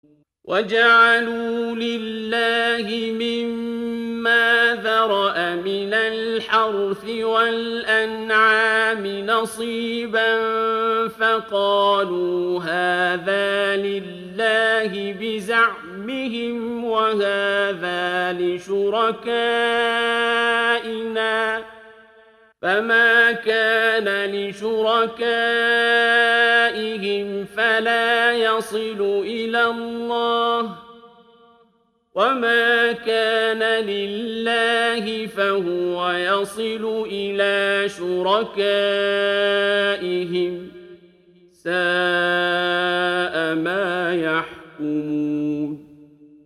وَجَعَلُوا لِلَّهِ مِمَّا ذَرَأَ مِنَ الْحَرْثِ وَالْأَنْعَامِ نَصِيبًا فَقَالُوا هَٰذَا لِلَّهِ بِزَعْمِهِمْ وَهَٰذَا لِشُرَكَائِنَا ۖ فَمَا كَانَ لِشُرَكَائِهِمْ فَلَا يَصِلُ إِلَى اللَّهِ ۖ وَمَا كَانَ لِلَّهِ فَهُوَ يَصِلُ إِلَىٰ شُرَكَائِهِمْ ۗ سَاءَ مَا يَحْكُمُونَ